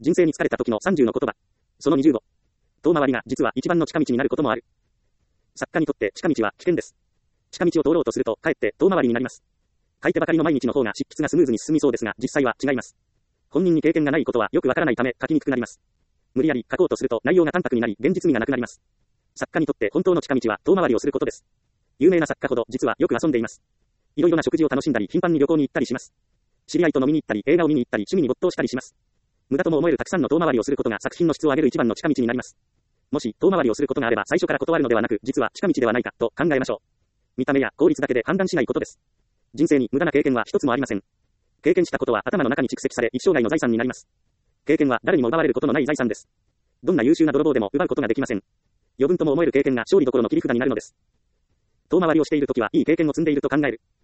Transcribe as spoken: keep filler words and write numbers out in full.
人生に疲れた時のさんじゅうの言葉。そのにじゅうご。遠回りが実は一番の近道になることもある。作家にとって近道は危険です。近道を通ろうとすると、かえって遠回りになります。書いてばかりの毎日の方が執筆がスムーズに進みそうですが、実際は違います。本人に経験がないことはよくわからないため書きにくくなります。無理やり書こうとすると内容が淡白になり、現実味がなくなります。作家にとって本当の近道は遠回りをすることです。有名な作家ほど実はよく遊んでいます。いろいろな食事を楽しんだり、頻繁に旅行に行ったりします。知り合いと飲みに行ったり、映画を見に行ったり、趣味に没頭したりします。無駄とも思えるたくさんの遠回りをすることが作品の質を上げる一番の近道になります。もし遠回りをすることがあれば最初から断るのではなく、実は近道ではないかと考えましょう。見た目や効率だけで判断しないことです。人生に無駄な経験は一つもありません。経験したことは頭の中に蓄積され、一生涯の財産になります。経験は誰にも奪われることのない財産です。どんな優秀な泥棒でも奪うことができません。余分とも思える経験が勝利どころの切り札になるのです。遠回りをしているときはいい経験を積んでいると考える。